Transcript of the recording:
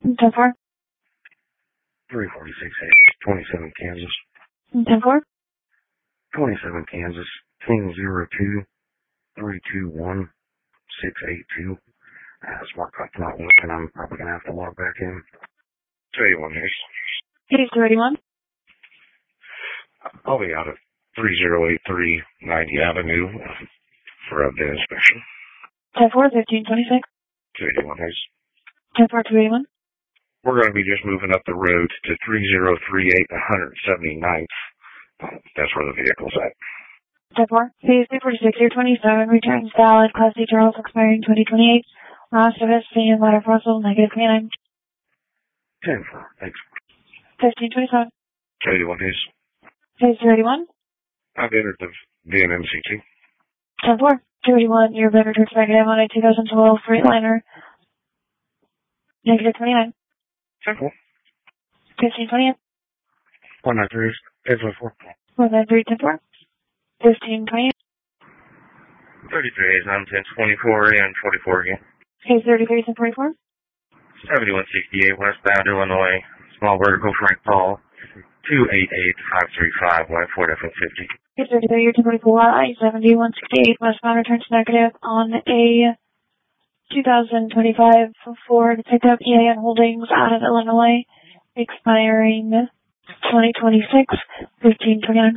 10-4. 346 27 Kansas. 10-4. 27 Kansas. King 02 321 682. Smart clock's not working. I'm probably going to have to log back in. 281 Hayes. Hayes 281. I'll be out at 3083 90 Avenue for a bin inspection. 10-4, 1526. 281 Hayes. 10-4, 281. We're going to be just moving up the road to 3038 179th. That's where the vehicle's at. 10-4. Hayes 246 27. Returns valid. Class C Charles expiring 2028. Last of us, and letter Russell, negative 29. 10-4. Thanks. 1527. 281 Hayes. Hayes 281. I've entered the VNMCT. 10-4. 281. Your vendor returns negative on a 2012 Freightliner. Negative 29. 10-4. 1528. 193 10-4. 193 10-4. 1528. 33 Hayes 910-24 and 44 again. Hayes 33 10-44. 7168 westbound Illinois. Small vertical Frank Paul. 288535 White Ford F-150. Hayes 33 year 10-44. I-70 168 westbound returns negative on a 2025 Ford pickup EAN Holdings out of Illinois, expiring 2026 1529.